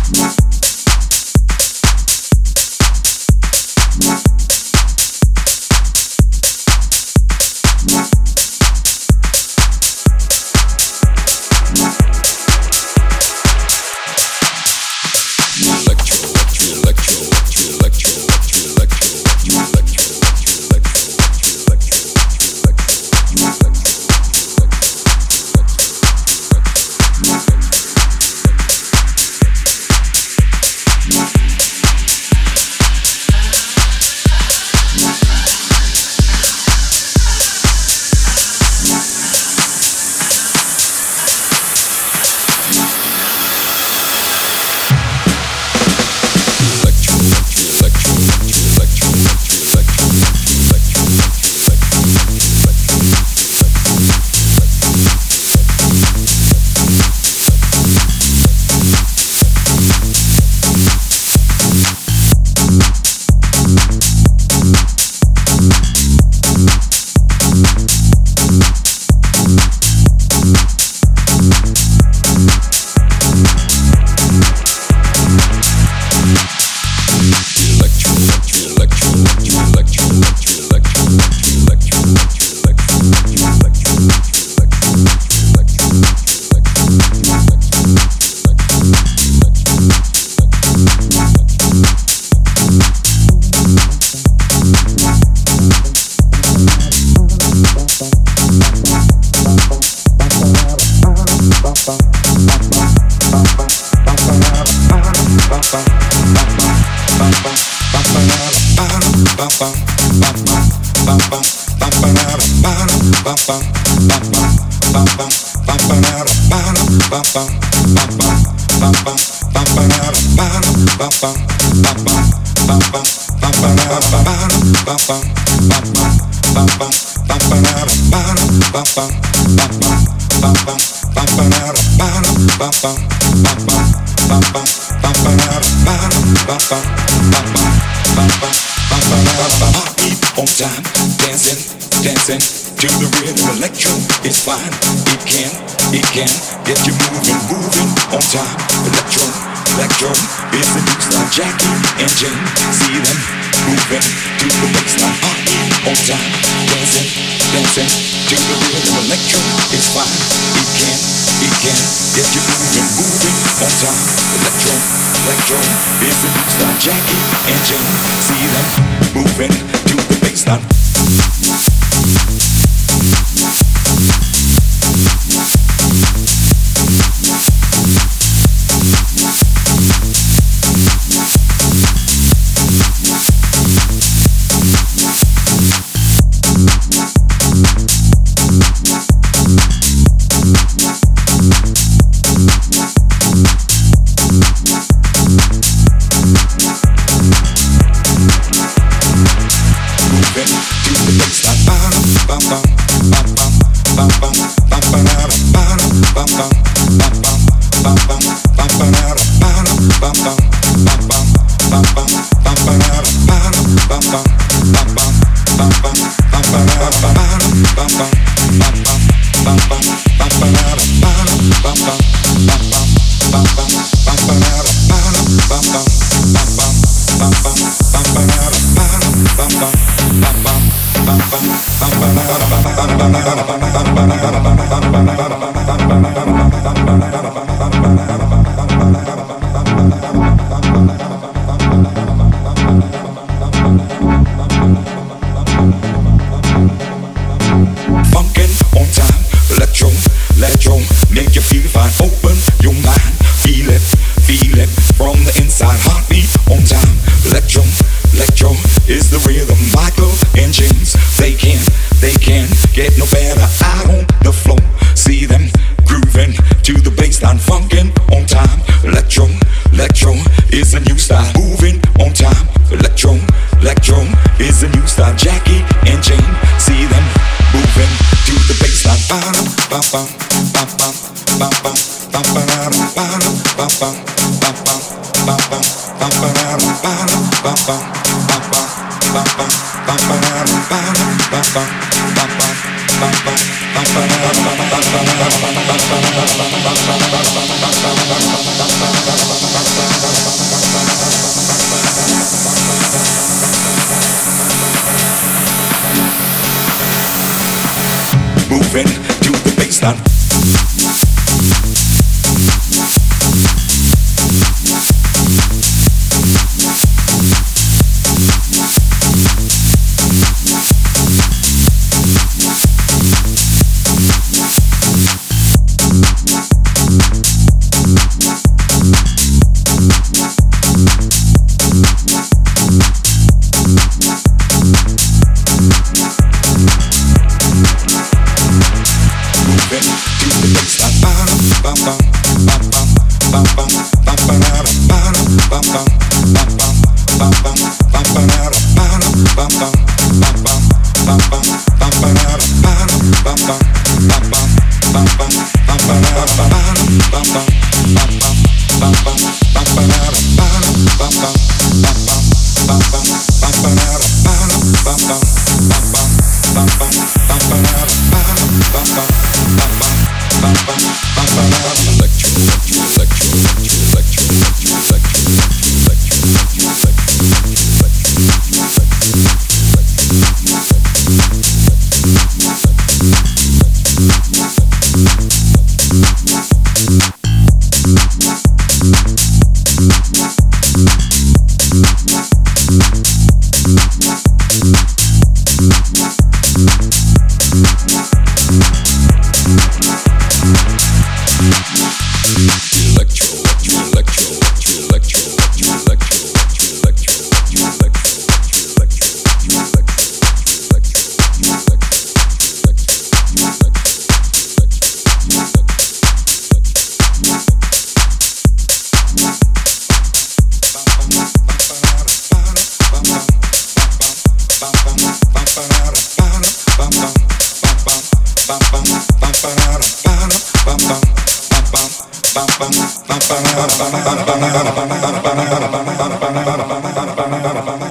On time, dancing, dancing to the rhythm. Electro is fine. It can get you moving, moving on time. Electro is the new style. Jackie and Jane, see them moving to the baseline. On time, dancing, dancing to the rhythm. Electro is fine. It can get you moving, moving on time. Electro is the new style. Jackie and Jane, see them moving to the baseline. Electro, make you feel fine. Open your mind, feel it from the inside. Heartbeat on time. Electro is the rhythm. Michael and James, they can get no better out on the floor. See them grooving to the bassline, funkin' on time. Electro is a new style. Moving on time. Electro is a new style. Jackie and Jane, see them moving to the bassline. start. Bam